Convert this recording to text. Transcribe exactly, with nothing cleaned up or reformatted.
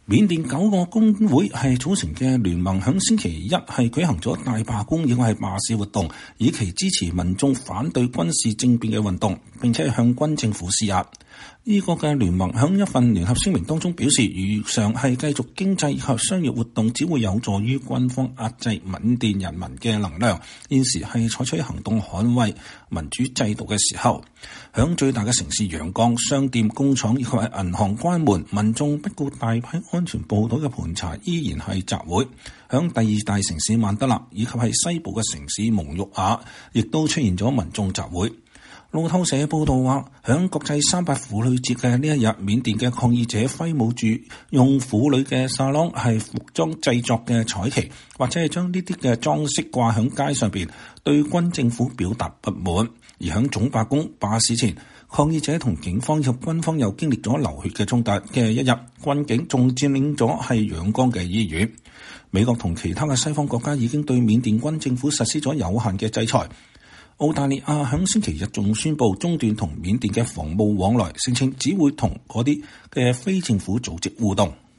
緬甸九個工會係組成嘅聯盟，響星期一係舉行咗大罷工，亦或係罷市活動，以期支持民眾反對軍事政變嘅運動，並且向軍政府施壓。呢、這個嘅聯盟響一份聯合聲明當中表示，如常係繼續經濟以及商業活動，只會有助於軍方壓制緬甸人民嘅能量。現時係採取行動捍衛民主制度嘅時候。響最大嘅城市陽江，商店、工廠以及係銀行關門，民眾不顧大批安全部隊嘅盤查，依然係集會。響第二大城市曼德勒以及係西部嘅城市蒙玉雅，亦都出現咗民眾集會。路透社報道話，響國際三八婦女節嘅呢一日，緬甸嘅抗議者揮舞住用婦女嘅紗廊係服裝製作嘅彩旗，或者係將呢啲嘅裝飾掛響街上邊，對軍政府表達不滿。而響總罷工罷市前，抗議者同警方以及軍方又經歷咗流血嘅衝突嘅一日，軍警仲佔領咗係仰光嘅醫院。美國同其他嘅西方國家已經對緬甸軍政府實施咗有限嘅制裁。澳大利亞響星期日仲宣布中斷同緬甸嘅防務往來，聲稱只會同嗰啲嘅非政府組織互動。